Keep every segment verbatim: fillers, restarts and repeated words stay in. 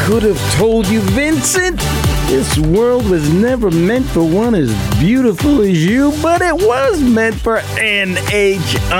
could have told you, Vincent, this world was never meant for one as beautiful as you, but it was meant for N H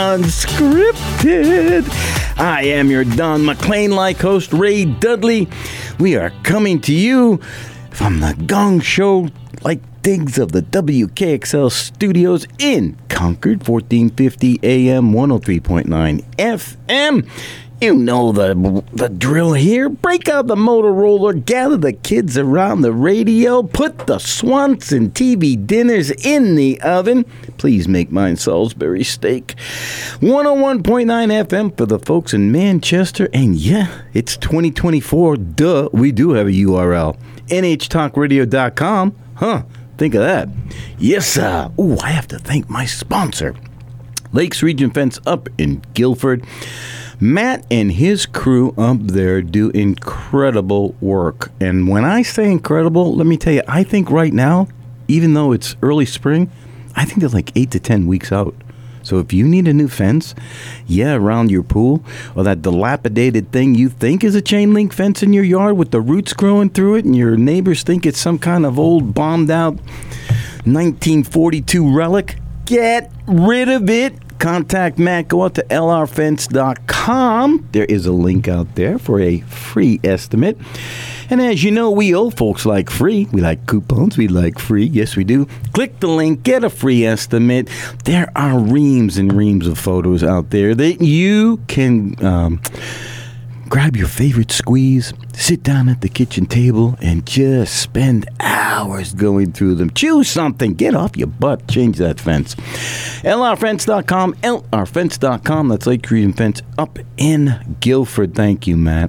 Unscripted. I am your Don McLean-like host, Ray Dudley. We are coming to you from the Gong Show like digs of the W K X L studios in Concord, fourteen fifty A M, one oh three point nine F M. You know the the drill here. Break out the Motorola, gather the kids around the radio, put the Swanson T V dinners in the oven. Please make mine Salisbury steak. one oh one point nine F M for the folks in Manchester. And yeah, it's twenty twenty-four. Duh, we do have a U R L. N H talk radio dot com. Huh, think of that. Yes, sir. Ooh, I have to thank my sponsor, Lakes Region Fence up in Guilford. Matt and his crew up there do incredible work. And when I say incredible, let me tell you, I think right now, even though it's early spring, I think they're like eight to ten weeks out. So if you need a new fence, yeah, around your pool, or that dilapidated thing you think is a chain link fence in your yard with the roots growing through it, and your neighbors think it's some kind of old bombed out nineteen forty-two relic, get rid of it. Contact Matt. Go out to L R fence dot com. There is a link out there for a free estimate. And as you know, we old folks like free. We like coupons. We like free. Yes, we do. Click the link. Get a free estimate. There are reams and reams of photos out there that you can um, grab your favorite squeeze, sit down at the kitchen table, and just spend hours going through them. Choose something. Get off your butt. Change that fence. L R fence dot com. L R fence dot com. That's Lake Region Fence up in Guilford. Thank you, Matt.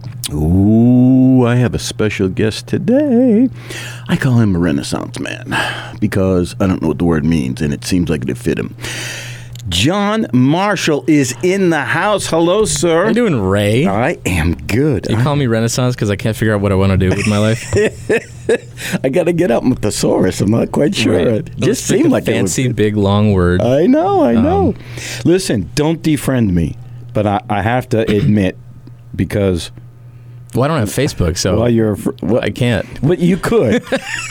Ooh, I have a special guest today. I call him a Renaissance man because I don't know what the word means, and it seems like it fit him. John Marshall is in the house. Hello, sir. How you doing, Ray? I am good. You call me Renaissance because I can't figure out what I want to do with my life? I got to get up with thesaurus. I'm not quite sure. Right. It just seemed like fancy, it would... big, long word. I know, I know. Um, Listen, don't defriend me, but I, I have to admit, because... Well, I don't have Facebook, so well, you're a fr- well, I can't. But you could.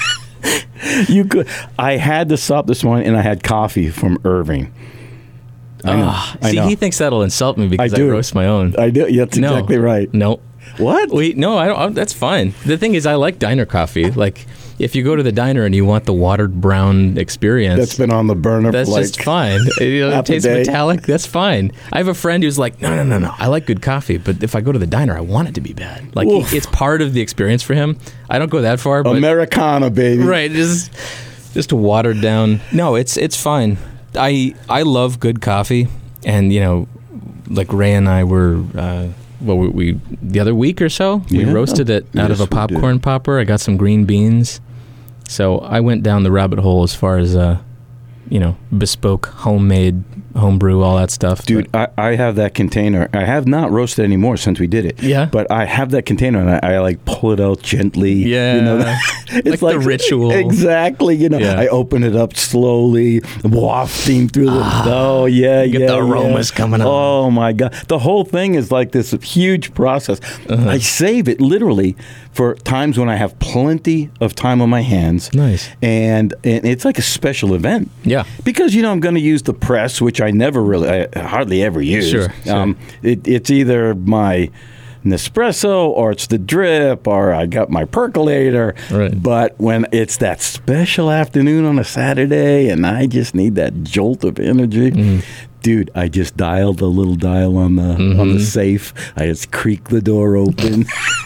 You could. I had to stop this morning, and I had coffee from Irving. I know. Oh, I see, know. he thinks that'll insult me because I, I do. I roast my own. I do. That's no. exactly right. No. What? Wait, no, I don't. That's fine. The thing is, I like diner coffee. Like, if you go to the diner and you want the watered brown experience, That's been on the burner that's for like just fine. You know, half it tastes a day. metallic. That's fine. I have a friend who's like, no, no, no, no. I like good coffee, but if I go to the diner, I want it to be bad. Like, Oof. it's part of the experience for him. I don't go that far, but Americana, baby. right, just just watered down. No, it's it's fine. I I love good coffee, and you know, like Ray and I were. Uh, Well, we, we the other week or so, we Yeah. roasted it out Yes, of a we popcorn did. popper. I got some green beans. So I went down the rabbit hole as far as, uh, you know, bespoke, homemade, homebrew, all that stuff. Dude, I, I have that container. I have not roasted anymore since we did it. Yeah? But I have that container, and I, I like pull it out gently. Yeah. You know, it's Like the ritual. Exactly. You know, Yeah. I open it up slowly, wafting through the. oh, yeah, you yeah. get the yeah. aromas coming on. Oh, my God. The whole thing is like this huge process. Uh-huh. I save it literally for times when I have plenty of time on my hands. Nice. And, and it's like a special event. Yeah. Because, you know, I'm going to use the press, which I never really, I hardly ever use. Sure, sure. Um, it, it's either my Nespresso or it's the drip or I got my percolator. Right. But when it's that special afternoon on a Saturday and I just need that jolt of energy, Mm-hmm. dude, I just dial the little dial on the Mm-hmm. on the safe. I just creak the door open.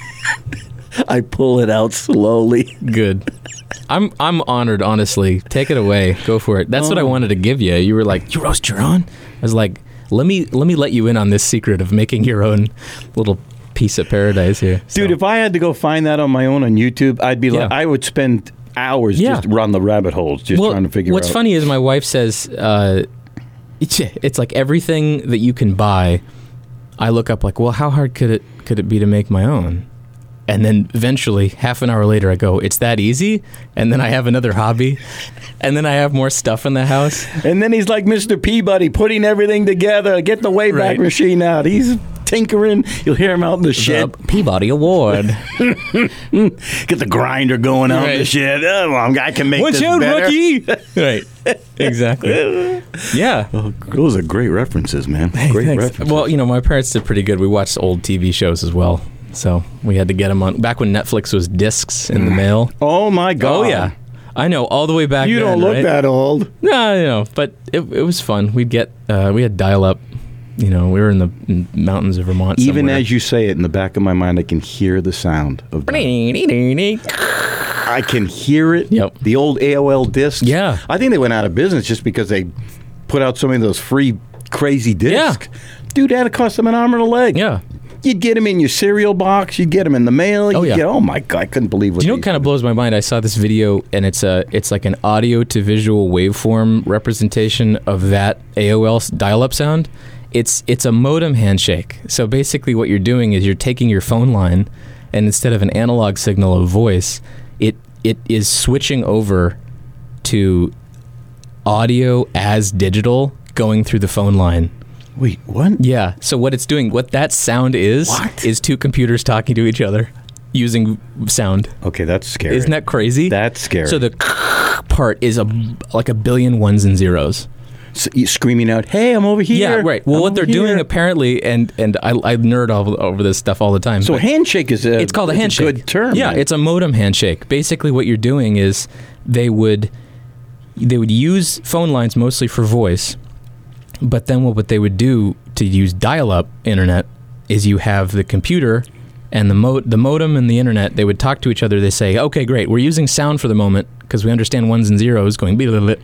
I pull it out slowly. Good. I'm I'm honored, honestly. Take it away. Go for it. That's what I Oh. wanted to give you. You were like, you roast your own? I was like, let me let me let you in on this secret of making your own little piece of paradise here. Dude, So- if I had to go find that on my own on YouTube, I'd be like, Yeah. I would spend hours Yeah. just run the rabbit holes, just well, trying to figure what's out. funny is my wife says uh, it's, it's like everything that you can buy. I look up like, well, how hard could it could it be to make my own? And then eventually, half an hour later, I go, it's that easy? And then I have another hobby. And then I have more stuff in the house. And then he's like Mister Peabody, putting everything together. Get the Wayback Right. Machine out. He's tinkering. You'll hear him out in the shed. The Peabody Award. Get the grinder going out in the Right. shed. Oh, well, I can make Watch this out, better. Rocky! Right. Exactly. Yeah. Oh, those are great references, man. Hey, great thanks. references. Well, you know, my parents did pretty good. We watched old T V shows as well. So we had to get them on. Back when Netflix was discs in the mail. Oh, my God. Oh, yeah. I know, all the way back You then, don't look right? that old. No, you know, but it, it was fun. We'd get, uh, we had dial-up. You know, we were in the in mountains of Vermont Even somewhere. as you say it, in the back of my mind, I can hear the sound of that. I can hear it. Yep. The old A O L discs. Yeah. I think they went out of business just because they put out so many of those free, crazy discs. Dude, that'd cost them an arm and a leg. Yeah. You'd get them in your cereal box. You'd get them in the mail. You'd Oh, yeah. Get, oh my God, I couldn't believe what Do you know what these- kind of blows my mind? I saw this video, and it's a it's like an audio to visual waveform representation of that A O L dial-up sound. It's it's a modem handshake. So basically, what you're doing is you're taking your phone line, and instead of an analog signal of voice, it it is switching over to audio as digital going through the phone line. Wait, what? Yeah. So what it's doing, what that sound is, What? is two computers talking to each other using sound. Okay, that's scary. Isn't that crazy? That's scary. So the part is a like a billion ones and zeros. So you screaming out, "Hey, I'm over here!" Yeah, right. Well, I'm what over they're doing here." apparently, and and I, I nerd all over this stuff all the time. So but handshake is a. it's called a it's handshake. good term. Yeah, man. it's a modem handshake. Basically, what you're doing is they would they would use phone lines mostly for voice, but then what, what they would do to use dial-up internet is you have the computer and the mo- the modem and the internet. They would talk to each other. They say, "Okay, great. We're using sound for the moment because we understand ones and zeros going blah, blah, blah."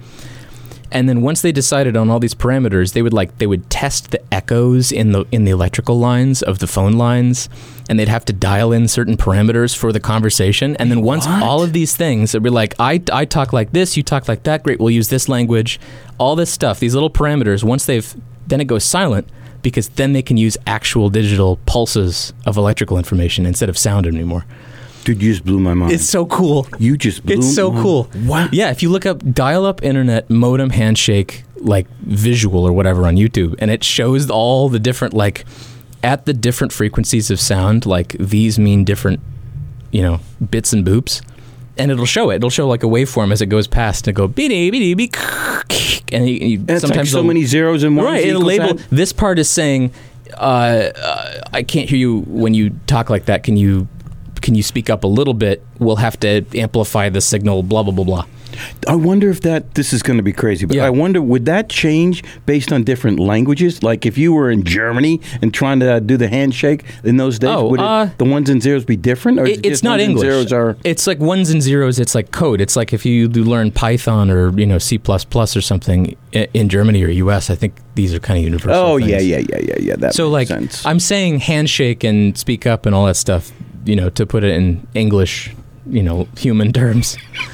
And then once they decided on all these parameters, they would like they would test the echoes in the in the electrical lines of the phone lines, and they'd have to dial in certain parameters for the conversation. And then once What? all of these things, it'd be like, I I talk like this, you talk like that. Great, we'll use this language, all this stuff, these little parameters. Once they've then it goes silent because then they can use actual digital pulses of electrical information instead of sound anymore. Dude, you just blew my mind. It's so cool. you just blew It's so my- cool. Wow. Yeah, if you look up dial-up internet modem handshake like visual or whatever on YouTube, and it shows all the different like at the different frequencies of sound, like these mean different, you know, bits and boops, and it'll show it. It'll show like a waveform as it goes past and go beep beep beep, and you, you It's sometimes like so they'll- many zeros and ones. right. It'll equals label that. this part is saying, uh, uh, I can't hear you when you talk like that. Can you? Can you speak up a little bit? We'll have to amplify the signal, blah, blah, blah, blah. I wonder if that, this is going to be crazy, but Yeah. I wonder, would that change based on different languages? Like if you were in Germany and trying to uh, do the handshake in those days, Oh, would it, uh, the ones and zeros be different? Or is It, it it's just not ones and English. zeros are, It's like ones and zeros. It's like code. It's like if you do learn Python or, you know, C plus plus or something i- in Germany or U S, I think these are kind of universal oh, things. yeah, yeah, yeah, yeah, yeah. That So, makes like, sense. I'm saying handshake and speak up and all that stuff, you know, to put it in English, you know, human terms.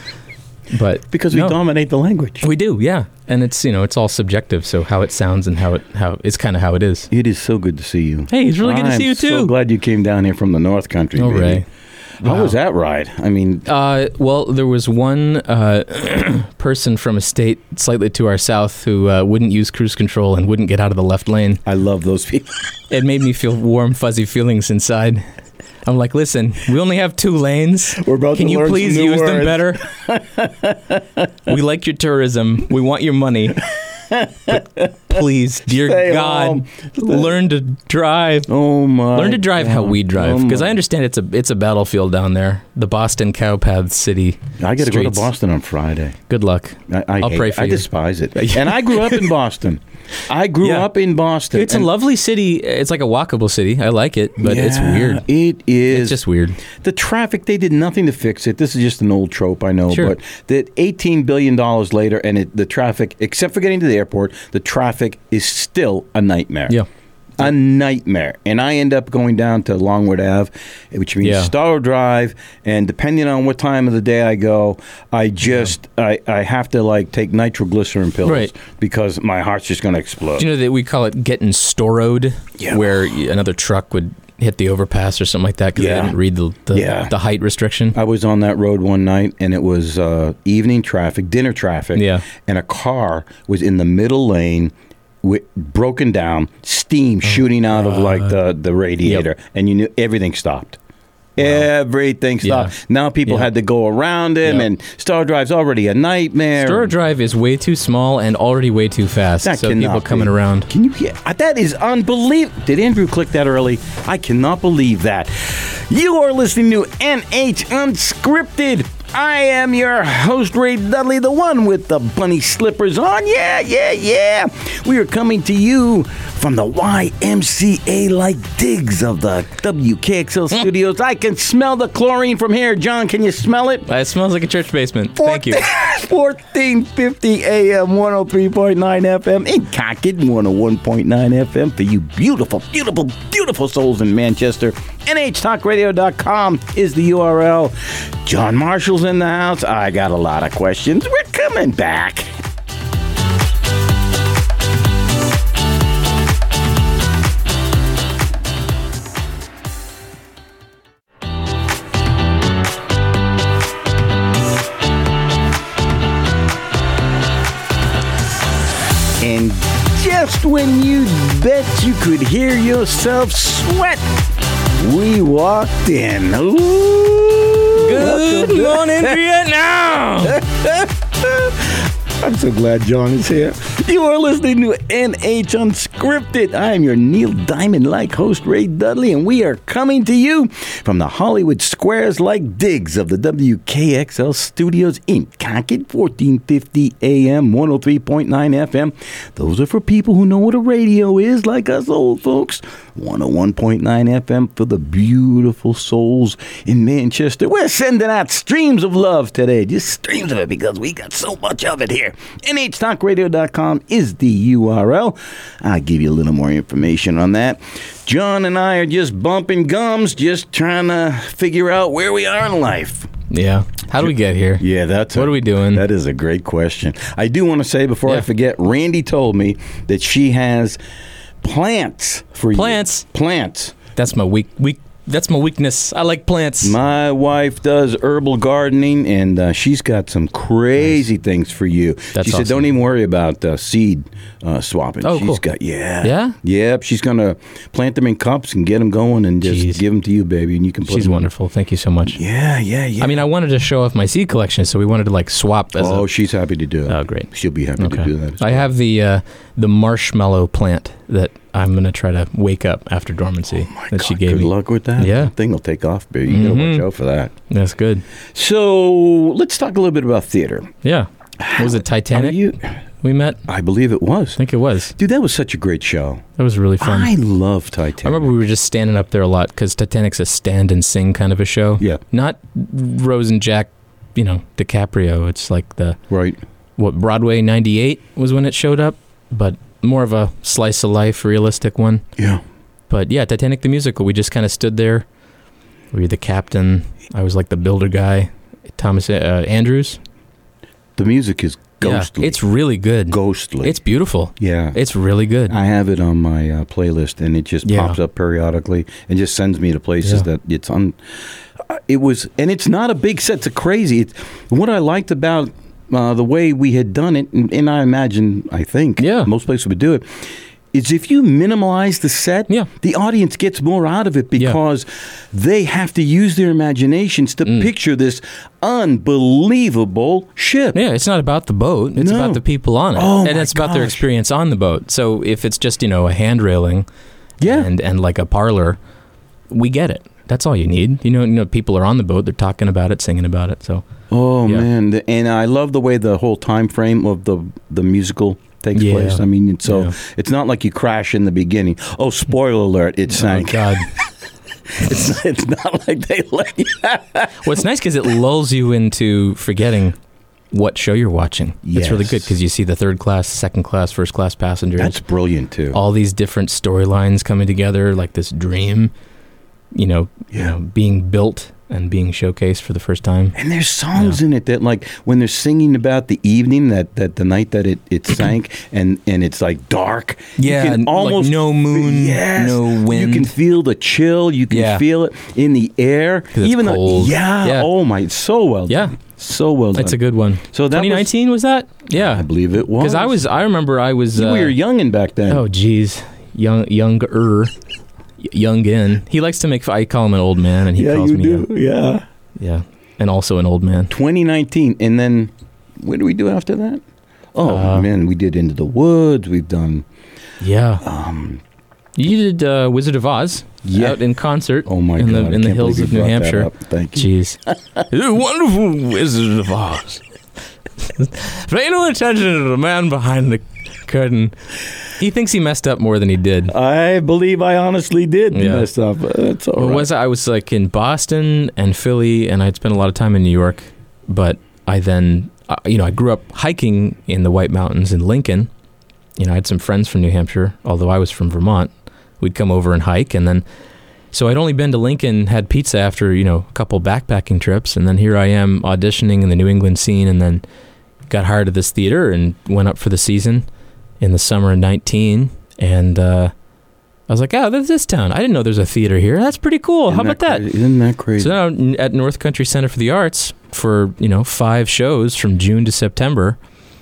But because we no. dominate the language. We do, yeah, and it's you know it's all subjective. So how it sounds and how it how it's kind of how it is. It is so good to see you. Hey, it's really good to I'm see you so too. glad you came down here from the North Country, Oh, baby. Ray. How Wow. was that ride? I mean, Uh, well, there was one uh, person from a state slightly to our south who uh, wouldn't use cruise control and wouldn't get out of the left lane. I love those people. It made me feel warm, fuzzy feelings inside. I'm like, listen, we only have two lanes. We're about Can to you learn please some new use them words." better? We like your tourism. We want your money. But please, dear Stay God, home. learn to drive. Oh my! Learn to drive how God. we drive, Oh because my- I understand it's a it's a battlefield down there. The Boston Cowpath City. I got to go to streets. Boston on Friday. Good luck. I, I I'll hate pray it. for I you. despise it. And I grew up in Boston. I grew Yeah. up in Boston. It's a and- lovely city. It's like a walkable city. I like it, but it's Yeah, weird. It is. It's just weird. The traffic, they did nothing to fix it. This is just an old trope, I know. Sure. But that eighteen billion dollars later, and it, the traffic, except for getting to the airport, the traffic is still a nightmare. Yeah. A nightmare. And I end up going down to Longwood Ave, which means Yeah. Starro Drive. And depending on what time of the day I go, I just, I, I have to like take nitroglycerin pills Right. because my heart's just going to explode. Do you know that we call it getting storroed, Yeah. where y- another truck would hit the overpass or something like that because Yeah. they didn't read the the, Yeah. the height restriction? I was on that road one night, and it was uh, evening traffic, dinner traffic. Yeah. And a car was in the middle lane, wi- broken down, steam shooting out of like the the radiator, Yep. and you knew everything stopped. Everything stopped. Yeah. Now people Yeah. had to go around him, Yep. and Star Drive's already a nightmare. Star Drive is way too small and already way too fast. That so cannot people coming be. around. Can you hear? uh, That is unbelievable. Did Andrew click that early? I cannot believe that. You are listening to N H Unscripted. I am your host, Ray Dudley, the one with the bunny slippers on. Yeah, yeah, yeah. We are coming to you from the Y M C A-like digs of the W K X L studios. I can smell the chlorine from here. John, can you smell it? It smells like a church basement. Thank you. fourteen fifty A M, one oh three point nine F M, in Concord, one oh one point nine F M for you beautiful, beautiful, beautiful souls in Manchester. N H talk radio dot com is the U R L. John Marshall's in the house. I got a lot of questions. We're coming back. And just when you bet you could hear yourself sweat, we walked in. Ooh, Good welcome. morning, Vietnam. I'm so glad John is here. You are listening to N H Unscripted. I am your Neil Diamond-like host, Ray Dudley, and we are coming to you from the Hollywood Squares-like digs of the W K X L studios in Concord, fourteen fifty A M, one oh three point nine F M. Those are for people who know what a radio is, like us old folks. one oh one point nine F M for the beautiful souls in Manchester. We're sending out streams of love today, just streams of it, because we got so much of it here. N H talk radio dot com is the U R L. I'll give you a little more information on that. John and I are just bumping gums, just trying to figure out where we are in life. Yeah. How do we get here? Yeah, that's What a, are we doing? That is a great question. I do want to say before I Yeah. forget, Randy told me that she has plants for you. Plants? Plants. That's my weak weak. That's my weakness. I like plants. My wife does herbal gardening, and uh, she's got some crazy things for you. That's she said, awesome. "Don't even worry about uh, seed uh, swapping." Oh, she's cool. got yeah, Yeah? yep. She's gonna plant them in cups and get them going, and just Jeez. give them to you, baby, and you can put She's them. wonderful. Thank you so much. Yeah, yeah, yeah. I mean, I wanted to show off my seed collection, so we wanted to like swap as oh, a. she's happy to do it. Oh, great. She'll be happy to do that. As I well. have the uh, the marshmallow plant that I'm gonna try to wake up after dormancy Oh my that God, she gave good me. luck with that. Yeah. That thing will take off, baby. You gotta Mhm. watch out for that. That's good. So let's talk a little bit about theater. Yeah. What was it Are Titanic? you? We met. I believe it was. I think it was. Dude, that was such a great show. That was really fun. I love Titanic. I remember we were just standing up there a lot because Titanic's a stand and sing kind of a show. Yeah. Not Rose and Jack, you know, DiCaprio. It's like the Right. what Broadway ninety-eight was when it showed up, but more of a slice of life, realistic one. Yeah. But yeah, Titanic the musical. We just kind of stood there. We were the captain. I was like the builder guy. Thomas uh, Andrews. The music is ghostly. Yeah, it's really good. ghostly. It's beautiful. yeah. It's really good. I have it on my uh, playlist, and it just Yeah. pops up periodically and just sends me to places Yeah. that it's on. Uh, it was, and it's not a big set. It's crazy. It's, what I liked about uh, the way we had done it, and, and I imagine, I think, Yeah. most places would do it, is if you minimalize the set, Yeah. the audience gets more out of it Yeah. because they have to use their imaginations to Mm. picture this unbelievable ship. Yeah, it's not about the boat. It's No. about the people on it. Oh, and my it's about their gosh. experience on the boat. So if it's just, you know, a hand railing Yeah. and, and like a parlor, we get it. That's all you need. You know, you know, people are on the boat, they're talking about it, singing about it. So Oh Yeah. man, The- and I love the way the whole time frame of the the musical takes Yeah. place. I mean, it's so Yeah. it's not like you crash in the beginning. Oh, spoiler alert! It oh sank. God. It's it's not like they let you. Well, it's nice because it lulls you into forgetting what show you're watching. It's really good Yes. because you see the third class, second class, first class passengers. That's brilliant too. all these different storylines coming together, like this dream, you know, you Yeah. know, being built and being showcased for the first time. And there's songs in it that, like, when they're singing about the evening, that, that the night that it, it sank, and, and it's like dark. Yeah, you can and, like, almost no moon, yes, no You wind. can feel the chill. You can Yeah. feel it in the air, 'Cause it's even cold. though, yeah, Yeah. Oh my, it's so well, Yeah. done. So well done. That's a good one. So that twenty nineteen was, was that? Yeah, I believe it was. Because I was, I remember I was. You uh, were youngin' back then. Oh, geez, young, younger, youngin. He likes to make. I call him an old man, and he yeah, calls you me. do. A, yeah, yeah, and also an old man. twenty nineteen, and then what do we do after that? Oh Uh, man, we did Into the Woods. We've done. Yeah. Um, You did uh, Wizard of Oz Yeah. out in concert. oh my in god! the, in I the can't hills believe of you New brought that Hampshire. up. Thank you. Jeez. The wonderful Wizard of Oz. Pay no attention to the man behind the curtain. He thinks he messed up more than he did. I believe I honestly did Yeah. mess up. That's all Or right. was I? I was like in Boston and Philly, and I'd spent a lot of time in New York. But I then, uh, you know, I grew up hiking in the White Mountains in Lincoln. You know, I had some friends from New Hampshire, although I was from Vermont. We'd come over and hike, and then, so I'd only been to Lincoln, had pizza after, you know, a couple backpacking trips, and then here I am auditioning in the New England scene, and then got hired at this theater and went up for the season in the summer of nineteen, and uh, I was like, oh, there's this town. I didn't know there's a theater here. That's pretty cool. Isn't How about that? crazy? Isn't that crazy? So now n- at North Country Center for the Arts for, you know, five shows from June to September.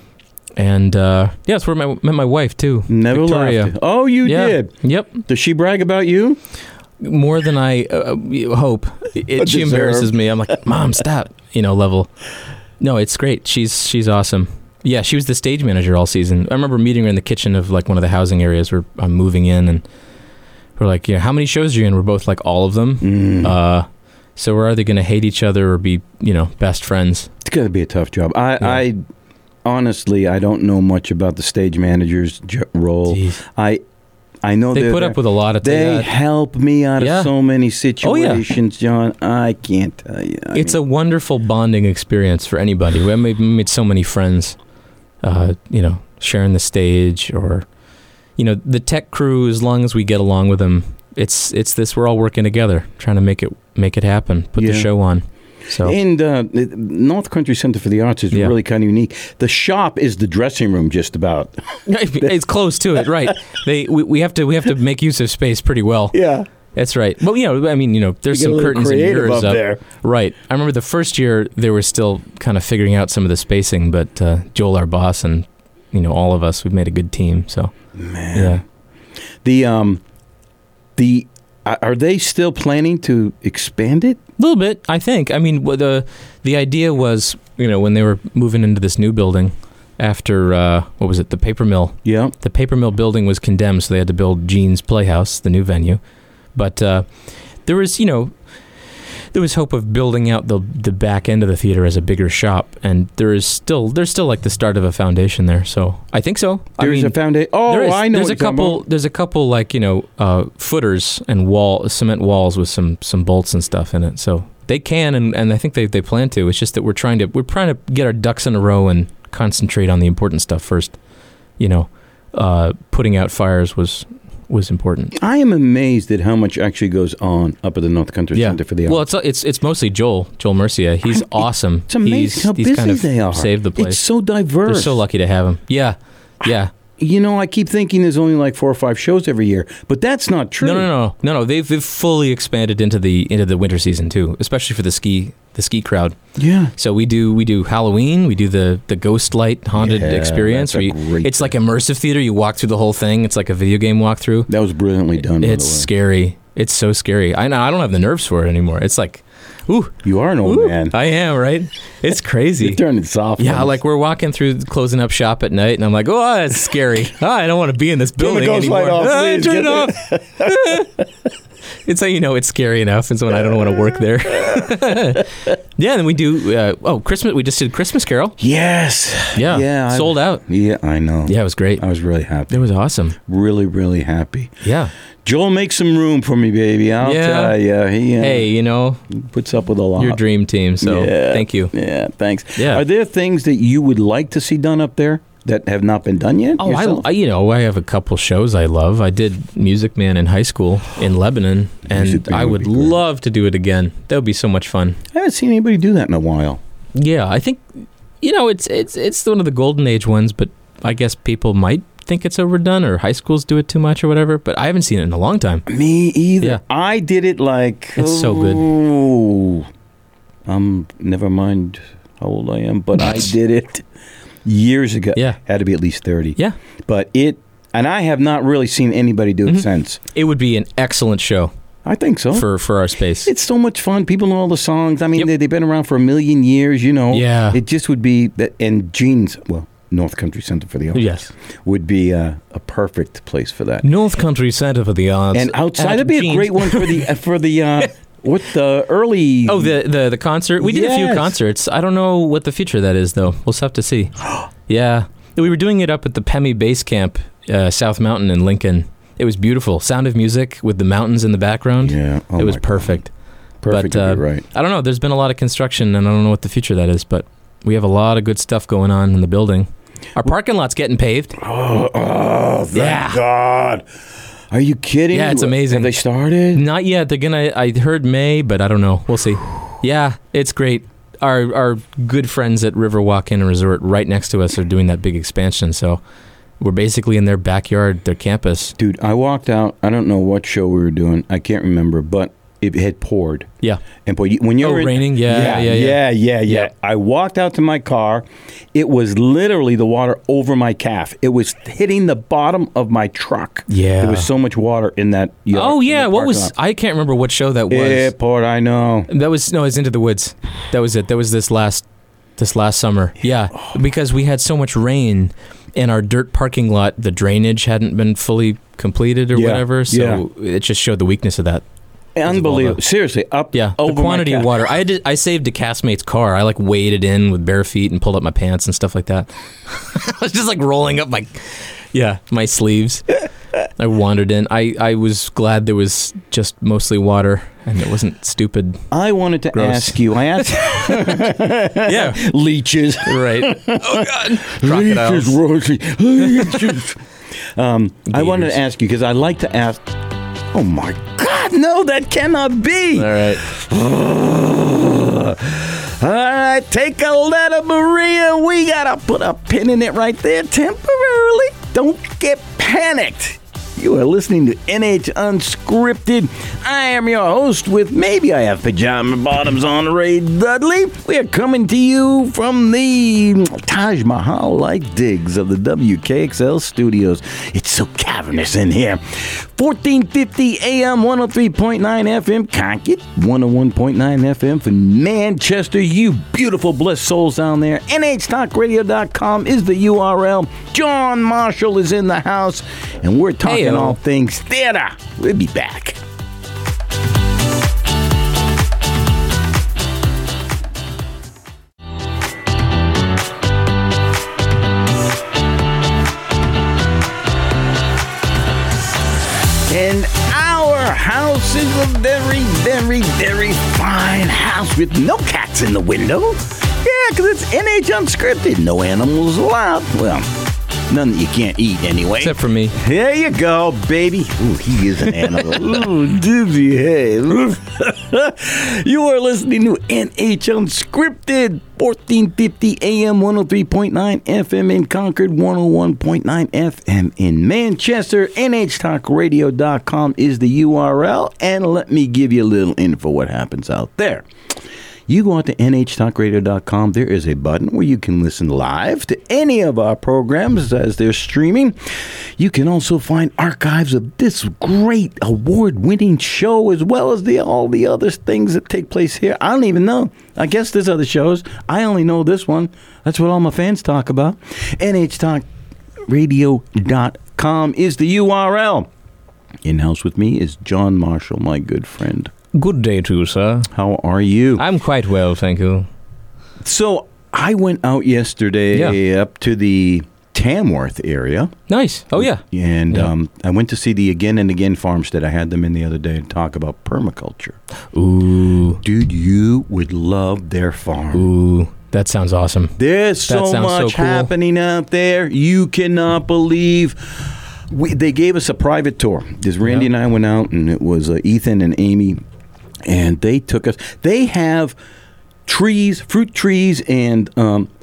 And uh, yeah, that's where I met my wife, too. Never Victoria. laughed. Oh, you Yeah. did. Yep. Does she brag about you? More than I uh, hope. It, she Deserved. embarrasses me. I'm like, Mom, stop. You know, level. No, it's great. She's she's awesome. Yeah, she was the stage manager all season. I remember meeting her in the kitchen of like one of the housing areas where I'm moving in, and we're like, yeah, how many shows are you in? We're both like, all of them. Mm. Uh, so we're either going to hate each other or be, you know, best friends. It's got to be a tough job. I, Yeah. I honestly, I don't know much about the stage manager's j- role. Jeez. I, I know They they're put there. up with a lot of They that. help me out Yeah. of so many Oh, yeah. situations, John. I can't tell you. I It's mean, a wonderful bonding experience for anybody. We made, we made so many friends, uh, you know, sharing the stage, or, you know, the tech crew. As long as we get along with them, it's it's this. We're all working together, trying to make it make it happen, put the Yeah. show on. So And uh, the North Country Center for the Arts is Yeah. really kind of unique. The shop is the dressing room, just about. it's close to it, right? They we, we have to we have to make use of space pretty well. Yeah, That's right. Well, you know, I mean, you know, there's You get a some little curtains and creative mirrors up there. Right. I remember the first year they were still kind of figuring out some of the spacing, but uh, Joel, our boss, and you know, all of us, we've made a good team. So man. yeah. The um, the uh, are they still planning to expand it? A little bit, I think. I mean, wh- the the idea was, you know, when they were moving into this new building after, uh, what was it, the paper mill. Yeah. The paper mill building was condemned, so they had to build Gene's Playhouse, the new venue. But uh, there was, you know, there was hope of building out the the back end of the theater as a bigger shop, and there is still there's still like the start of a foundation there. So I think so. I There's mean, a foundation. Oh, there is, I know. There's what a you're talking couple. about. There's a couple like you know uh, footers and wall cement walls with some some bolts and stuff in it. So they can, and, and I think they they plan to. It's just that we're trying to we're trying to get our ducks in a row and concentrate on the important stuff first. You know, uh, putting out fires was was important. I am amazed at how much actually goes on up at the North Country Yeah. Center for the Arts. Well, it's it's it's mostly Joel Joel Mercia. He's I- awesome. It's amazing he's, how he's busy kind of they are. saved the place. It's so diverse. They're so lucky to have him. Yeah, yeah. You know, I keep thinking there's only like four or five shows every year, but that's not true. No, no, no, no, no. They've they've fully expanded into the into the winter season too, especially for the ski the ski crowd. Yeah. So we do we do Halloween. We do the the Ghost Light haunted Yeah, experience. that's a where you, great it's like immersive theater. You walk through the whole thing. It's like a video game walkthrough. That was brilliantly done. by It's the way. scary. It's so scary. I know. I don't have the nerves for it anymore. It's like, ooh, You are an old ooh, man. I am right. It's crazy. You're turning soft. Yeah, on like us. we're walking through closing up shop at night, and I'm like, oh, that's scary. Oh, I don't want to be in this Turn the building ghost anymore. light off, Ah, please. turn Get it off. It's how you know it's scary enough, and so when I don't want to work there. Yeah, and then we do. Uh, oh, Christmas. We just did Christmas Carol. Yes. Yeah, Yeah. I- sold out. Yeah, I know. Yeah, it was great. I was really happy. It was awesome. Really, really happy. Yeah. Joel makes some room for me, baby. I'll Yeah. tell you. He uh, Hey, you know, puts up with a lot. your dream team. So Yeah. thank you. Yeah, thanks. Yeah. Are there things that you would like to see done up there that have not been done yet? Oh, yourself? I, I, you know, I have a couple shows I love. I did Music Man in high school in Lebanon, and Music Man I would would be great. love to do it again. That would be so much fun. I haven't seen anybody do that in a while. Yeah, I think, you know, it's it's it's one of the golden age ones, but I guess people might think it's overdone, or high schools do it too much or whatever, but I haven't seen it in a long time. Me either. Yeah. I did it like. It's so good. Oh, um, never mind how old I am, but I did it years ago. Yeah. Had to be at least thirty. Yeah. But it, and I have not really seen anybody do it mm-hmm. since. It would be an excellent show. I think so. For for our space. It's so much fun. People know all the songs. I mean, yep. they, they've been around for a million years, you know. Yeah. It just would be, that, and Gene's, well, North Country Center for the Arts. Yes. Would be uh, a perfect place for that. North Country Center for the Arts. And outside, it'd be Gene's. A great one for the, for the, uh, what the early... Oh, the the, the concert? We did yes. a few concerts. I don't know what the future of that is, though. We'll just have to see. Yeah. We were doing it up at the Pemi Base Camp, uh, South Mountain in Lincoln. It was beautiful. Sound of Music with the mountains in the background. Yeah. Oh it was perfect. God. Perfect, but, uh, right. I don't know. There's been a lot of construction, and I don't know what the future of that is, but we have a lot of good stuff going on in the building. Our parking lot's getting paved. Oh, oh thank yeah. God. Are you kidding? Yeah, it's amazing. Have they started? Not yet. They're gonna. I heard May, but I don't know. We'll see. Yeah, it's great. Our our good friends at Riverwalk Inn and Resort right next to us are doing that big expansion, so we're basically in their backyard, their campus. Dude, I walked out. I don't know what show we were doing. I can't remember, but it had poured. Yeah. And boy, when you're oh, in, raining? Yeah yeah yeah, yeah, yeah, yeah, yeah. Yeah. I walked out to my car. It was literally the water over my calf. It was hitting the bottom of my truck. Yeah. There was so much water in that yard. Oh, yeah. What was... Lot. I can't remember what show that was. It poured, I know. That was... No, it was Into the Woods. That was it. That was this last... This last summer. Yeah. Because we had so much rain... And our dirt parking lot, the drainage hadn't been fully completed or yeah, whatever, so yeah. it just showed the weakness of that. Unbelievable. The, Seriously, up yeah, over the quantity my of water. I had to, I saved a castmate's car. I like waded in with bare feet and pulled up my pants and stuff like that. I was just like rolling up my, yeah, my sleeves. I wandered in. I, I was glad there was just mostly water and it wasn't stupid. I wanted to gross. ask you. I asked. yeah, leeches. Right. Oh God. Crocodiles. Leeches, Rosie. Leeches. um, I wanted to ask you because I like to ask. Oh my God! No, that cannot be. All right. All right, take a letter, Maria. We gotta put a pin in it right there temporarily. Don't get panicked. You are listening to N H Unscripted. I am your host with Maybe I Have Pajama Bottoms on, Ray Dudley. We are coming to you from the Taj Mahal-like digs of the W K X L studios. It's so cavernous in here. fourteen fifty A M, one oh three point nine F M, Concord, one oh one point nine F M for Manchester. You beautiful, blessed souls down there. N H talk radio dot com is the U R L. John Marshall is in the house, and we're talking Hey-o. all things theater. We'll be back. And our house is a very, very, very fine house with no cats in the window. Yeah, because it's N H Unscripted. No animals allowed. Well, none that you can't eat anyway. Except for me. There you go, baby. Ooh, he is an animal. Ooh, dizzy head. You are listening to N H Unscripted. fourteen fifty A M, one oh three point nine F M in Concord, one oh one point nine F M in Manchester. N H talk radio dot com is the U R L. And let me give you a little info what happens out there. You go out to N H talk radio dot com. There is a button where you can listen live to any of our programs as they're streaming. You can also find archives of this great award-winning show as well as the all the other things that take place here. I don't even know. I guess there's other shows. I only know this one. That's what all my fans talk about. N H talk radio dot com is the U R L. In-house with me is John Marshall, my good friend. Good day to you, sir. How are you? I'm quite well, thank you. So I went out yesterday Yeah. up to the Tamworth area. Nice. Oh, yeah. And Yeah. um, I went to see the Again and Again Farmstead. I had them in the other day to talk about permaculture. Ooh. Dude, you would love their farm. Ooh. That sounds awesome. There's so sounds so much cool. happening out there. You cannot believe. We, they gave us a private tour. Because Randy Yeah. and I went out, and it was uh, Ethan and Amy, and they took us. They have trees, fruit trees, and um,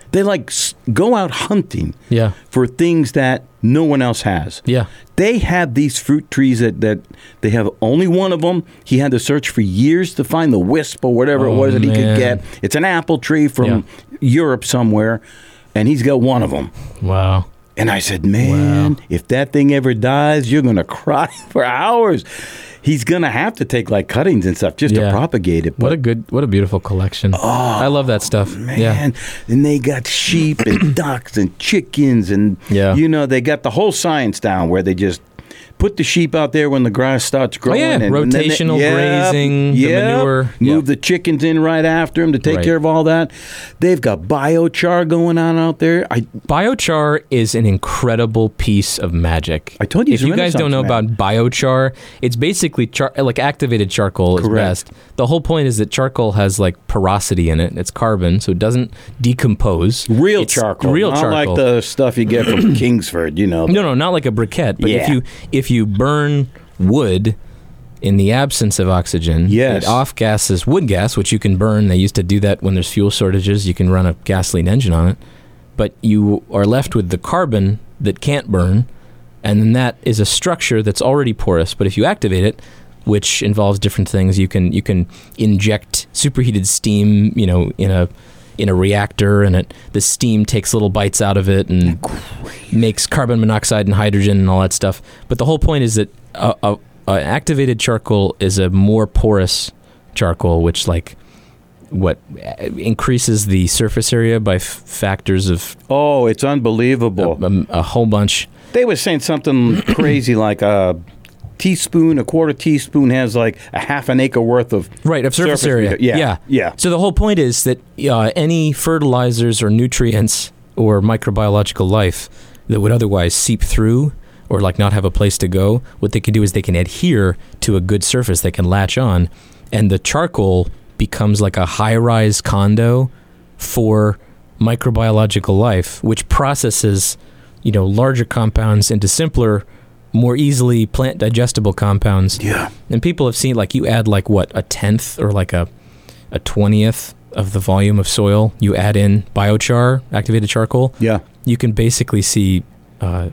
They like s- go out hunting Yeah. for things that no one else has. Yeah. They have these fruit trees that, that they have only one of them. He had to search for years to find the wisp or whatever Oh, it was that he could man. get. It's an apple tree from Yeah. Europe somewhere, and he's got one of them. Wow. And I said, man, Wow. if that thing ever dies, you're going to cry for hours. He's going to have to take like cuttings and stuff just Yeah. to propagate it. What a good, what a beautiful collection. Oh, I love that stuff. Man, Yeah. and they got sheep and ducks and chickens and, Yeah. you know, they got the whole science down where they just put the sheep out there when the grass starts growing. Oh, yeah, and, and then they- rotational Yep, grazing, the yep. manure. Move Yep. the chickens in right after them to take Right. care of all that. They've got biochar going on out there. I Biochar is an incredible piece of magic. I told you If he's a you guys don't know Renaissance about biochar, it's basically char- like activated charcoal is Correct. best. The whole point is that charcoal has like porosity in it. It's carbon, so it doesn't decompose. real It's charcoal, Real not charcoal. like the stuff you get from Kingsford. You know, No, no, not like a briquette. But if Yeah. you if you burn wood in the absence of oxygen, Yes. it off gases wood gas, which you can burn. They used to do that when there's fuel shortages. You can run a gasoline engine on it, but you are left with the carbon that can't burn, and then that is a structure that's already porous. But if you activate it, which involves different things, you can you can inject superheated steam, you know, in a in a reactor, and it the steam takes little bites out of it and makes carbon monoxide and hydrogen and all that stuff. But the whole point is that a, a, a activated charcoal is a more porous charcoal, which like what increases the surface area by f- factors of oh, it's unbelievable. a, a whole bunch. They were saying something crazy like a teaspoon, a quarter teaspoon has like a half an acre worth of Right, of surface, area. Yeah, yeah, yeah. So the whole point is that uh, any fertilizers or nutrients or microbiological life that would otherwise seep through or like not have a place to go, what they can do is they can adhere to a good surface. They can latch on, and the charcoal becomes like a high-rise condo for microbiological life, which processes, you know, larger compounds into simpler, more easily plant digestible compounds. Yeah. And people have seen like you add like what a tenth or like a a twentieth of the volume of soil. You add in biochar, activated charcoal. Yeah. You can basically see. Uh,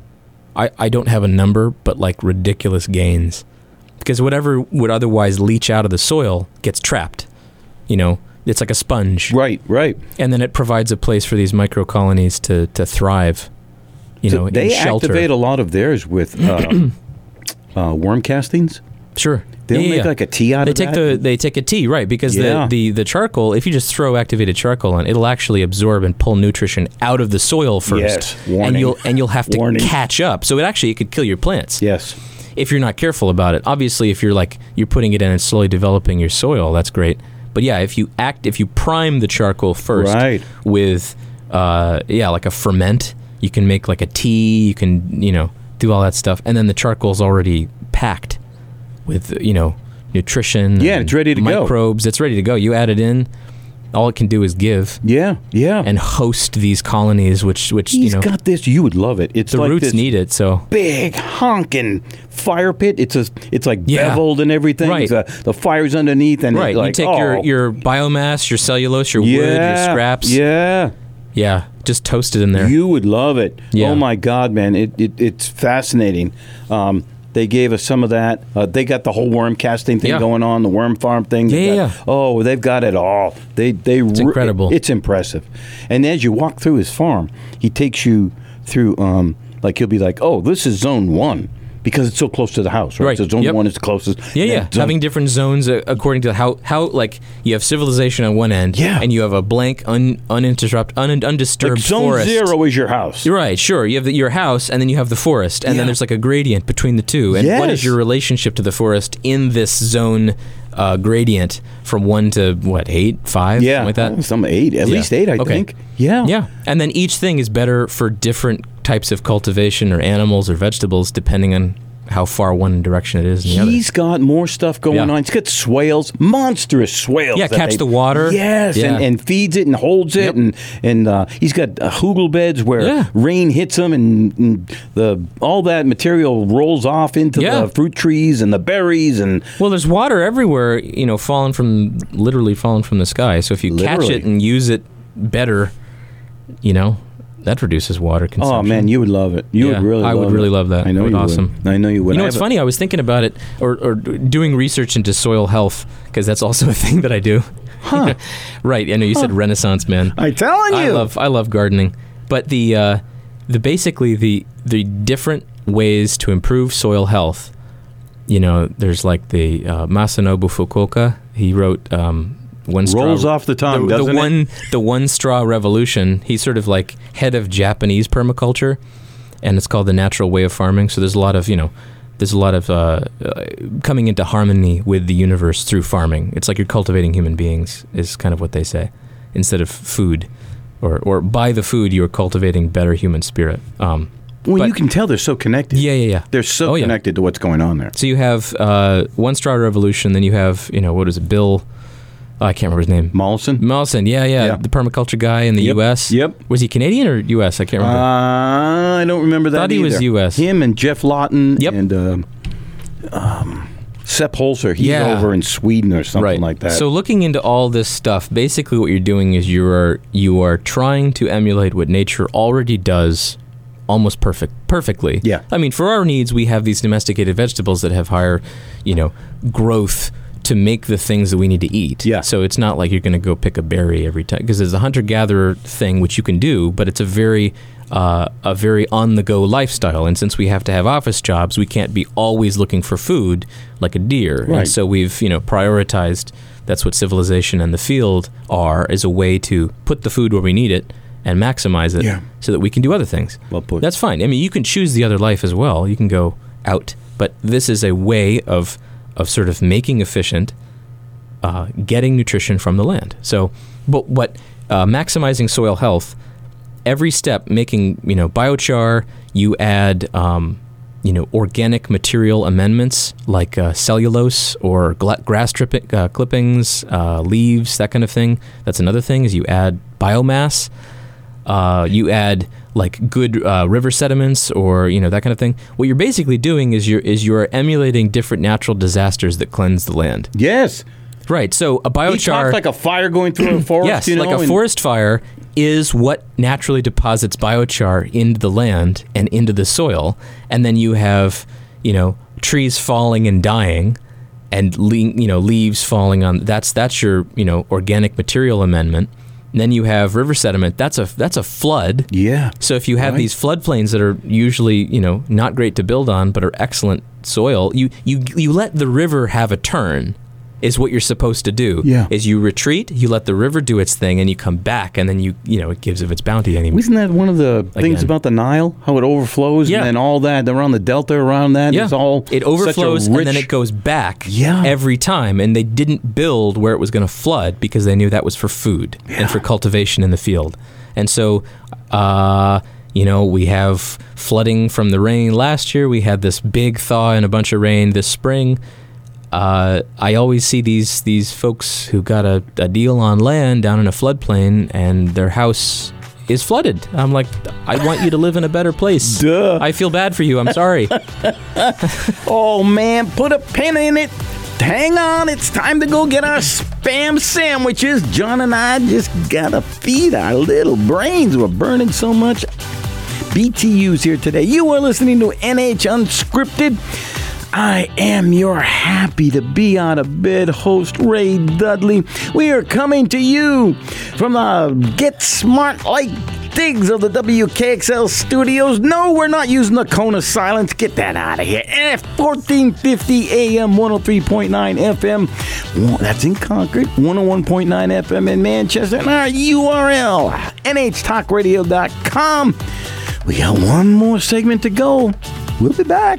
I I don't have a number, but like ridiculous gains, because whatever would otherwise leach out of the soil gets trapped. You know, it's like a sponge, Right, right. and then it provides a place for these microcolonies to to thrive. You So know, they in shelter. activate a lot of theirs with uh, uh, worm castings. Sure. They'll Yeah, make yeah. like a tea out They of take that. the they take a tea, right? Because Yeah. the, the the charcoal, if you just throw activated charcoal on, it'll actually absorb and pull nutrition out of the soil first, Yes, and warning. you'll and you'll have to Warning. catch up. So it actually it could kill your plants Yes. if you're not careful about it. Obviously, if you're like you're putting it in and slowly developing your soil, that's great. But yeah, if you act if you prime the charcoal first Right. with uh, yeah like a ferment, you can make like a tea. You can you know do all that stuff, and then the charcoal's already packed with you know. nutrition, Yeah, and it's ready to go. microbes. It's ready to go. You add it in, all it can do is give Yeah, yeah. and host these colonies, which which He's you know got this. You would love it. It's the like roots this need it. So big honking fire pit. It's a. It's like Yeah. beveled and everything. Right. The, the fire's underneath, and right, it like, you take your oh, your biomass, your cellulose, your wood, your yeah, scraps. Yeah, yeah, just toast it in there. you would love it. Yeah. Oh my God, man! It, it it's fascinating. Um, They gave us some of that. Uh, they got the whole worm casting thing Yeah. going on, the worm farm thing. They Yeah, got- yeah. Oh, they've got it all. They they. It's re- incredible. It's impressive. And as you walk through his farm, he takes you through. Um, like he'll be like, "Oh, this is zone one." Because it's so close to the house, right? Right. So zone Yep. one is the closest. Yeah, And yeah. then zone- Having different zones uh, according to how how like you have civilization on one end, Yeah. and you have a blank, un, uninterrupted, un, undisturbed like zone forest. zero is your house. You're right, sure. You have the, your house, and then you have the forest, and Yeah. then there's like a gradient between the two. And what Yes. is your relationship to the forest in this zone uh, gradient from one to what eight, five, Yeah, something like that? some eight, at Yeah. least eight, I Okay. think. Yeah, Yeah, and then each thing is better for different types of cultivation or animals or vegetables, depending on how far one direction it is. And the other. He's got more stuff going Yeah. on. He's got swales, monstrous swales. Yeah, that catch they- the water. Yes, Yeah. and, and feeds it and holds it, Yep. and and uh, he's got uh, hugel beds where Yeah. rain hits them, and, and the all that material rolls off into Yeah. the fruit trees and the berries, and Well, there's water everywhere, you know, falling from literally falling from the sky. So if you catch Literally. it and use it better, you know, that reduces water consumption. Oh man, you would love it. You yeah, would really. I love would really it. love that. I know it would you awesome. would. I know you would. You know, I it's have a- funny. I was thinking about it, or, or doing research into soil health, because that's also a thing that I do. Huh. Right. I know you said Renaissance man. I'm telling you. I love I love gardening, but the uh, the basically the the different ways to improve soil health. You know, there's like the uh, Masanobu Fukuoka. He wrote um, one straw, Rolls off the tongue, the, doesn't the it? one the one straw revolution. He's sort of like head of Japanese permaculture, and it's called the natural way of farming. So there's a lot of you know. There's a lot of uh, uh, coming into harmony with the universe through farming. It's like you're cultivating human beings, is kind of what they say, instead of food, or or by the food you're cultivating better human spirit. Um, Well, but- you can tell they're so connected. yeah, yeah, yeah. They're so Oh, yeah. connected to what's going on there. So you have uh, One Straw Revolution, then you have you know what is it, Bill? Oh, I can't remember his name. Mollison? Mollison, yeah, yeah, Yeah. the permaculture guy in the Yep. U S. Yep. Was he Canadian or U S? I can't remember. Uh, I don't remember that Thought he was either. U S. Him and Jeff Lawton Yep. and um, um, Sepp Holzer. He's Yeah. over in Sweden or something right. like that. So looking into all this stuff, basically what you're doing is you are you are trying to emulate what nature already does almost perfect perfectly. Yeah. I mean, for our needs, we have these domesticated vegetables that have higher, you know, growth to make the things that we need to eat. Yeah. So it's not like you're going to go pick a berry every time, because there's a hunter-gatherer thing which you can do, but it's a very uh, a very on-the-go lifestyle. And since we have to have office jobs, we can't be always looking for food like a deer. Right. And so we've, you know, prioritized. That's what civilization and the field are, as a way to put the food where we need it and maximize it, Yeah. so that we can do other things. Well put. That's fine. I mean, you can choose the other life as well. You can go out, but this is a way of of sort of making efficient, uh, getting nutrition from the land. So, but what uh, maximizing soil health, every step, making you know biochar, you add um, you know organic material amendments like uh, cellulose or gla- grass tripping, uh, clippings, uh, leaves, that kind of thing. That's another thing, is you add biomass. Uh, you add like good uh, river sediments, or you know that kind of thing. What you're basically doing is you're is you're emulating different natural disasters that cleanse the land. yes. Right. So a He biochar, talked like a fire going through a forest, yes, you know? like a and- forest fire is what naturally deposits biochar into the land and into the soil, and then you have you know trees falling and dying, and le- you know leaves falling on. That's that's your you know organic material amendment. And then you have river sediment. That's a that's a flood. Yeah. So if you have Right. these floodplains that are usually, you know, not great to build on, but are excellent soil, you you you let the river have a turn, is what you're supposed to do. Yeah. Is you retreat, you let the river do its thing, and you come back, and then you you know it gives of its bounty anymore. Isn't that one of the things Again. about the Nile? How it overflows Yeah. and then all that around the delta around that Yeah, is all it overflows such a rich, and then it goes back Yeah. every time. And they didn't build where it was going to flood because they knew that was for food and for cultivation in the field. And so, uh, you know, we have flooding from the rain last year. We had this big thaw and a bunch of rain this spring. Uh, I always see these these folks who got a, a deal on land down in a floodplain, and their house is flooded. I'm like, I want you to live in a better place. Duh. I feel bad for you. I'm sorry. Oh man, put a pin in it. Hang on, it's time to go get our spam sandwiches. John and I just gotta feed our little brains. We're burning so much. B T U's here today. You are listening to N H Unscripted. I am your happy to be out of bed host, Ray Dudley. We are coming to you from the Get Smart Like Digs of the W K X L studios. No, we're not using the cone of silence. Get that out of here. F fourteen fifty A M, one oh three point nine F M. That's in Concord, one oh one point nine F M in Manchester. And our U R L, N H talk radio dot com. We got one more segment to go. We'll be back.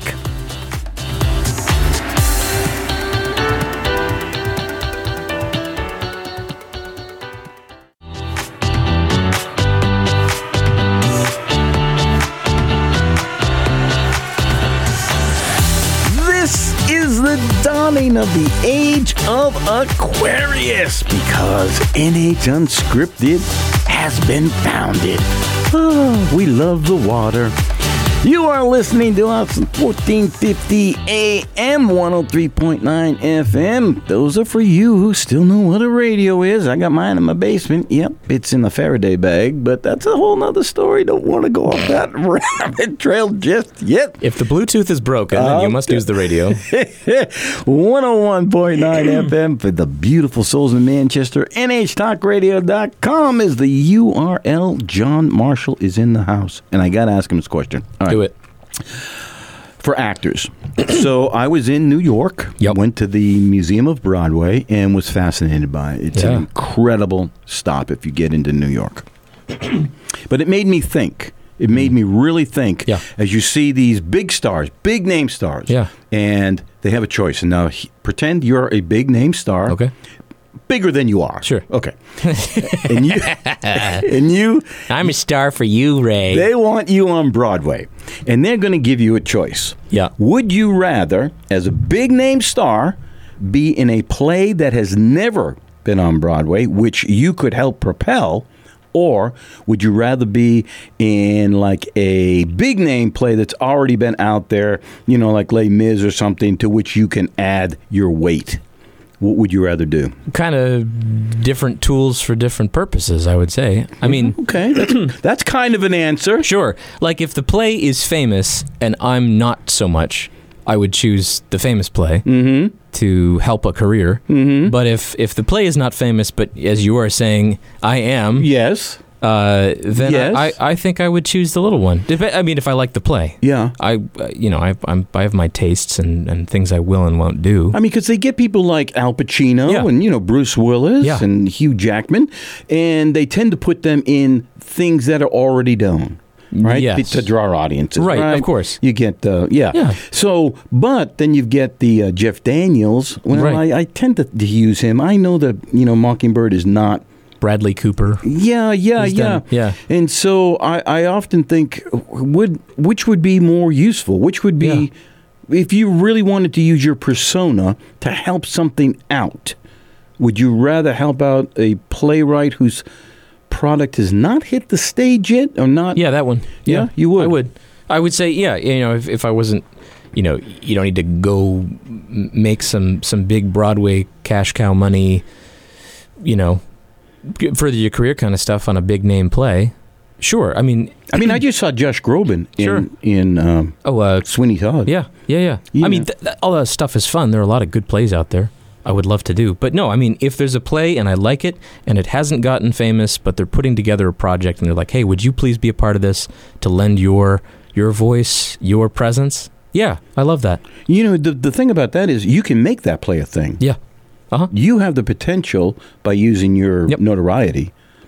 This is the dawning of the age of Aquarius, because N H Unscripted has been founded. Oh, we love the water. You are listening to us on fourteen fifty A M, one oh three point nine F M. Those are for you who still know what a radio is. I got mine in my basement. Yep, it's in the Faraday bag, but that's a whole nother story. Don't want to go off that rabbit trail just yet. If the Bluetooth is broken, then you must use the radio. one oh one point nine F M for the beautiful souls in Manchester. N H talk radio dot com is the U R L. John Marshall is in the house, and I got to ask him this question. All right. Do it. For actors. So I was in New York, Yep. went to the Museum of Broadway, and was fascinated by it. It's Yeah. an incredible stop if you get into New York. But it made me think. It made me really think Yeah. as you see these big stars, big name stars, Yeah. and they have a choice. And now he, pretend you're a big name star. Okay. Bigger than you are. Sure. Okay. and you, and you, I'm a star for you, Ray. they want you on Broadway, and they're going to give you a choice. Yeah. Would you rather, as a big name star, be in a play that has never been on Broadway, which you could help propel, or would you rather be in like a big name play that's already been out there, you know, like Les Mis or something, to which you can add your weight? What would you rather do? Kind of different tools for different purposes, I would say. I mean, Okay, that's, that's kind of an answer. sure. Like if the play is famous and I'm not so much, I would choose the famous play Mm-hmm. to help a career. Mm-hmm. But if if the play is not famous, but as you are saying, I am, Yes. uh, then Yes. I, I think I would choose the little one. Dep- I mean, if I like the play. Yeah. I, uh, you know, I, I'm, I have my tastes and, and things I will and won't do. I mean, because they get people like Al Pacino Yeah. and, you know, Bruce Willis Yeah. and Hugh Jackman, and they tend to put them in things that are already known, right? Yes. To draw audiences. Right, of course. You get, uh, yeah. Yeah. So, but then you get the uh, Jeff Daniels. Well, Right. I, I tend to, to use him. I know that, you know, Mockingbird is not. Bradley Cooper. Yeah, yeah, He's yeah. done- yeah. And so I, I often think, would which would be more useful? Which would be, if you really wanted to use your persona to help something out, would you rather help out a playwright whose product has not hit the stage yet or not? Yeah, that one. Yeah, you would. I would. I would say, yeah, you know, if, if I wasn't, you know, you don't need to go m- make some, some big Broadway cash cow money, you know, g- further your career kind of stuff on a big name play. Sure. I mean, I mean, I just saw Josh Groban in, Sure. in um, oh, uh, Sweeney Todd. yeah, yeah, yeah. Yeah. I mean, th- th- all that stuff is fun. There are a lot of good plays out there. I would love to do. But no, I mean, if there's a play and I like it and it hasn't gotten famous, but they're putting together a project and they're like, hey, would you please be a part of this to lend your your voice, your presence? Yeah, I love that. You know, the, the thing about that is you can make that play a thing. Yeah. Uh-huh. You have the potential by using your Yep. notoriety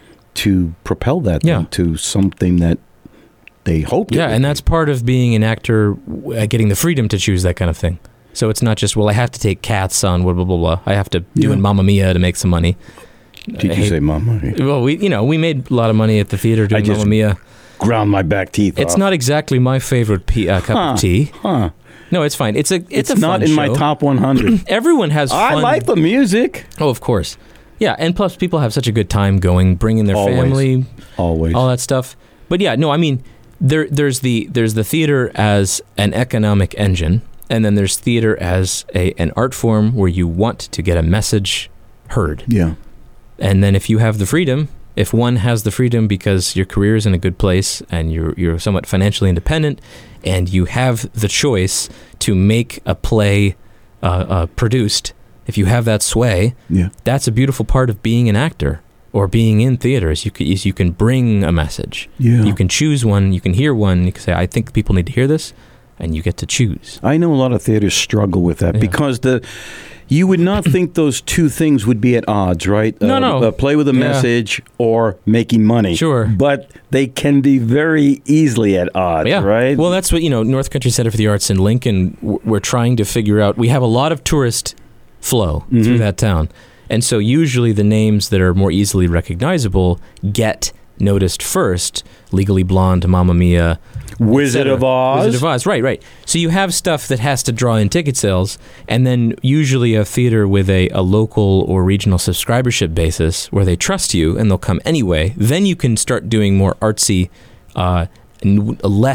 to propel that Yeah. thing to something that they hope to. Yeah, and that's part of being an actor, uh, getting the freedom to choose that kind of thing. So it's not just, well, I have to take Cats on blah, blah, blah, blah. I have to do Yeah. in Mamma Mia to make some money. Did I you hate- say Mama? Well, we, you know, we made a lot of money at the theater doing just- Mamma Mia. Ground my back teeth It's off. not exactly my favorite pe- uh, cup Huh. of tea. Huh. No, it's fine. It's a it's, It's, a not fun in my show. top one hundred. Everyone has fun. I like the music. Oh, of course. Yeah, and plus people have such a good time going, bringing their Always. family, Always. all that stuff. But yeah, no, I mean, there there's the there's the theater as an economic engine, and then there's theater as a an art form where you want to get a message heard. Yeah. And then if you have the freedom, if one has the freedom because your career is in a good place and you're you're somewhat financially independent, and you have the choice to make a play uh, uh, produced, if you have that sway, Yeah. that's a beautiful part of being an actor or being in theaters. You can, is you can bring a message. Yeah. You can choose one. You can hear one. You can say, I think people need to hear this, and you get to choose. I know a lot of theaters struggle with that Yeah. because the you would not think those two things would be at odds, right? No, uh, no. Uh, play with a Yeah. message or making money. Sure. But they can be very easily at odds, Yeah. right? Well, that's what, you know, North Country Center for the Arts in Lincoln, w- we're trying to figure out. We have a lot of tourist flow Mhm. through that town. And so usually the names that are more easily recognizable get noticed first. Legally Blonde, Mamma Mia, Wizard et cetera. of Oz. Wizard of Oz, right, right. So you have stuff that has to draw in ticket sales, and then usually a theater with a, a local or regional subscribership basis where they trust you and they'll come anyway. Then you can start doing more artsy, uh, n- less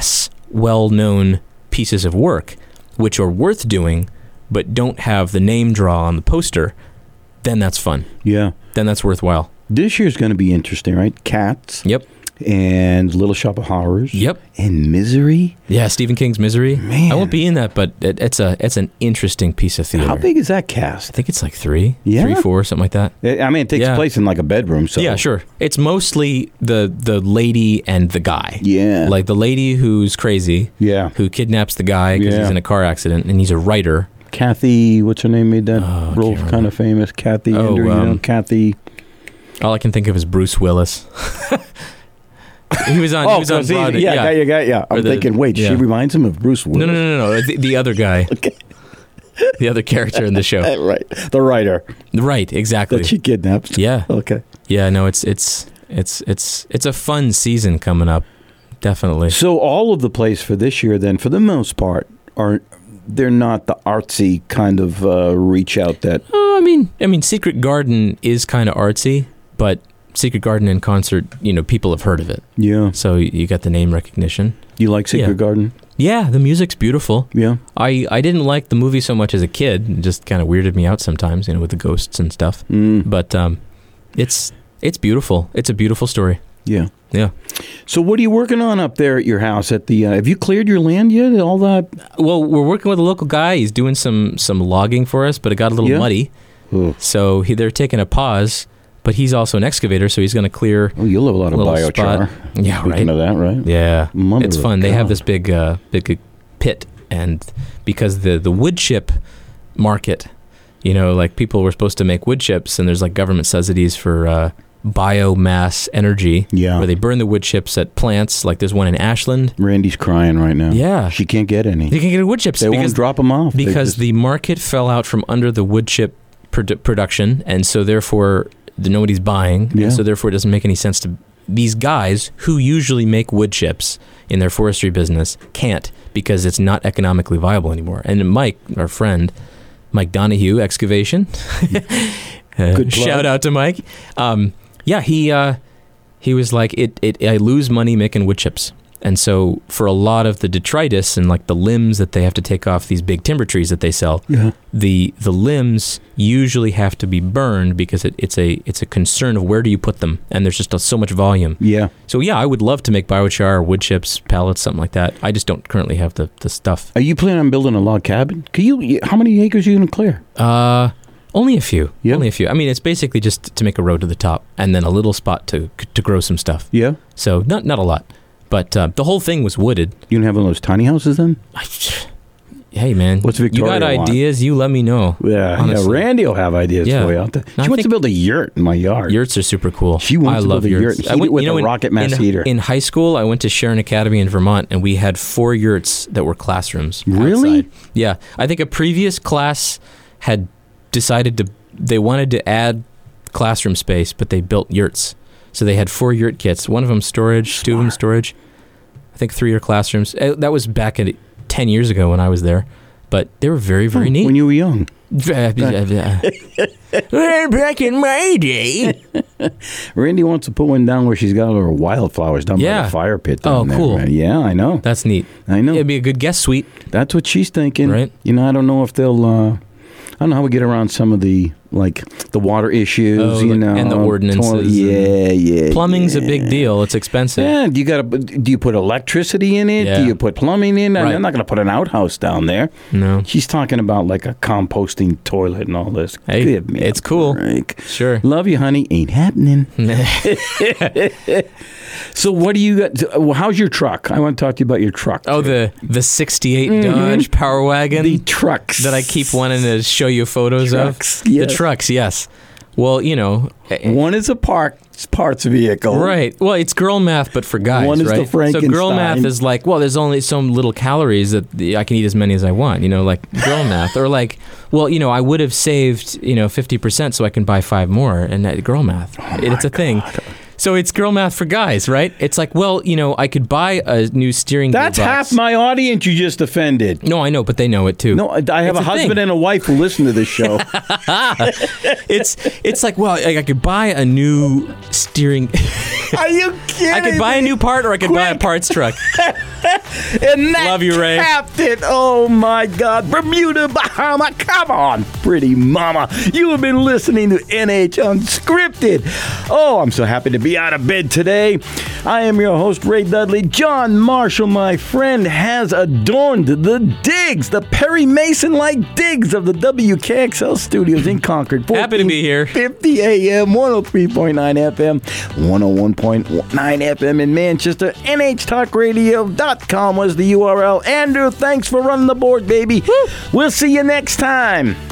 well-known pieces of work, which are worth doing, but don't have the name draw on the poster, then that's fun. Yeah. Then that's worthwhile. This year's going to be interesting, right? Cats. Yep. And Little Shop of Horrors. Yep. And Misery. Yeah, Stephen King's Misery. Man. I won't be in that, but it, it's a it's an interesting piece of theater. How big is that I cast? think it's like three, Yeah? three, four, something like that. I mean, it takes Yeah. place in like a bedroom. So Yeah, sure. It's mostly the the lady and the guy. Yeah. Like the lady who's crazy, Yeah. who kidnaps the guy because Yeah. he's in a car accident, and he's a writer. Kathy, what's her name? Made that Oh, I role can't kind of famous. Kathy Oh, Ender, you know, um, Kathy. All I can think of is Bruce Willis. he was on. he was on 'cause he's- Broadway. yeah, yeah, yeah, yeah, yeah. I'm Or the- thinking, wait, yeah. she reminds him of Bruce Willis. No, no, no, no, no. The, the other guy. Okay. The other character in the show. Right. The writer Right, exactly. that she kidnaps. Yeah. Okay. Yeah, no, it's it's it's it's it's a fun season coming up. Definitely. So all of the plays for this year, then, for the most part, are they're not the artsy kind of uh, reach out that. Oh, I mean, I mean, Secret Garden is kind of artsy, but Secret Garden in concert, you know, people have heard of it, Yeah. so you got the name recognition. You like Secret Yeah. Garden? Yeah, the music's beautiful. Yeah. I I didn't like the movie so much as a kid; it just kind of weirded me out sometimes, you know, with the ghosts and stuff. Mm. But um, it's it's beautiful. It's a beautiful story. Yeah. Yeah. So what are you working on up there at your house? At the uh, have you cleared your land yet? All that. Well, we're working with a local guy. He's doing some some logging for us, but it got a little Yeah? muddy, Oh, so he, they're taking a pause. But he's also an excavator, so he's going to clear. oh you'll have a lot of Little biochar. spot. Yeah, Speaking right. of that, right? Yeah, Mother it's of fun. They have God. this big uh, big pit, and because the the wood chip market, you know, like people were supposed to make wood chips, and there's like government subsidies for uh, biomass energy, Yeah. where they burn the wood chips at plants. Like there's one in Ashland. Randy's crying right now. Yeah. She can't get any. You can get wood chips They because won't drop them off. They because just- the market fell out from under the wood chip produ- production, and so therefore the, nobody's buying, Yeah. and so therefore it doesn't make any sense to these guys who usually make wood chips in their forestry business can't because it's not economically viable anymore. And Mike, our friend, Mike Donahue, Excavation, uh, Good plug. shout out to Mike. Um, yeah, he uh, he was like, it, it. I lose money making wood chips. And so for a lot of the detritus and like the limbs that they have to take off these big timber trees that they sell, Yeah. the the limbs usually have to be burned because it, it's a it's a concern of where do you put them, and there's just a, so much volume. Yeah. So yeah, I would love to make biochar or wood chips, pallets, something like that. I just don't currently have the, the stuff. Are you planning on building a log cabin? Can you? How many acres are you going to clear? Uh, only a few. Yeah. Only a few. I mean, it's basically just to make a road to the top and then a little spot to to grow some stuff. Yeah. So not not a lot, but uh, the whole thing was wooded. You gonna have one of those tiny houses then? I, hey man, What's you Victoria got want? ideas? You let me know. Yeah. Yeah. Honestly. Randy will have ideas Yeah. for you out there. She No, I wants think- to build a yurt in my yard. Yurts are super cool. She wants I to love build a yurts. yurt, I heat went- it with you know, a in- rocket mass in, heater. In high school, I went to Sharon Academy in Vermont, and we had four yurts that were classrooms. Really? outside. Yeah. I think a previous class had decided to they wanted to add classroom space, but they built yurts. So they had four yurt kits. One of them storage, two of them Smart. storage. I think three are classrooms. Uh, That was back at ten years ago when I was there, but they were very very Oh, neat. When you were young. Back in my day. Randy wants to put one down where she's got all her wildflowers down by Yeah. the fire pit. Oh, Down there, cool. man. Yeah, I know. That's neat. I know. It'd be a good guest suite. That's what she's thinking. Right. You know, I don't know if they'll. Uh, I don't know how we get around some of the like the water issues. Oh, you like- know, and the ordinances toilet- and- Yeah, yeah. Plumbing's yeah. a big deal. It's expensive. Yeah, do you got to? Do you put electricity in it? Yeah. Do you put plumbing in? Right. I'm not going to put an outhouse down there. No. She's talking about like a composting toilet and all this. Hey, Give me it's a cool. break. Sure. Love you, honey. Ain't happening. So what do you got? well, How's your truck? I want to talk to you about your truck. Oh, the the sixty-eight Dodge Power Wagon the trucks that I keep wanting to show you photos Trucks, of. yes. The trucks, yes. Well, you know, eh, One is a parts parts vehicle. right. Well, it's girl math, but for guys, One is the right? So girl Frankenstein. math is like, well, there's only some little calories that the- I can eat as many as I want. You know, like girl math, or like, well, you know, I would have saved, you know, fifty percent so I can buy five more, and that girl math. Oh it's a thing. So it's girl math for guys, right? It's like, well, you know, I could buy a new steering That's gearbox. half my audience you just offended. No, I know, but they know it too. No, I I have It's a a husband thing. and a wife who listen to this show. It's it's like, well, like I could buy a new steering. Are you kidding I could buy a me? new part, or I could buy a Quick. parts truck. And that Love you, Ray. capped it. Oh, my God. Bermuda, Bahama. Come on, pretty mama. You have been listening to N H Unscripted. Oh, I'm so happy to be out of bed today. I am your host, Ray Dudley. John Marshall, my friend, has adorned the digs, the Perry Mason-like digs of the W K X L studios in Concord. Happy to be here. fifty A M, one oh three point nine F M, one oh one point nine F M in Manchester. N H talk radio dot com was the U R L. Andrew, thanks for running the board, baby. Woo. We'll see you next time.